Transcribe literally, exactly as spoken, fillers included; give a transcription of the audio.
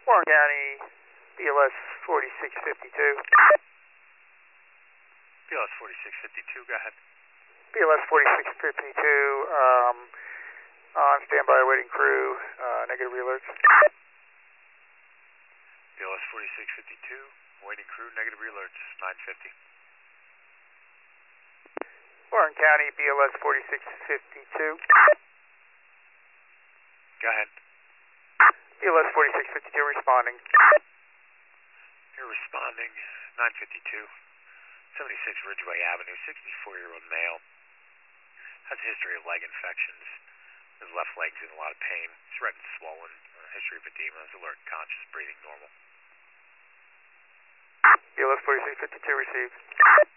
Warren County, B L S forty-six fifty-two. B L S forty-six fifty-two, go ahead. B L S forty-six fifty-two, um, on standby awaiting crew, uh, negative alerts. B L S forty-six fifty-two, waiting crew, negative alerts, nine fifty. Warren County, B L S forty-six fifty-two. Go ahead. B L S forty-six fifty-two responding. You're responding, nine fifty-two, seventy-six Ridgeway Avenue, sixty-four-year-old male. Has a history of leg infections. His left leg's in a lot of pain. He's red and swollen. Uh, history of edema. Is alert, conscious, breathing normal. B L S forty-six fifty-two received.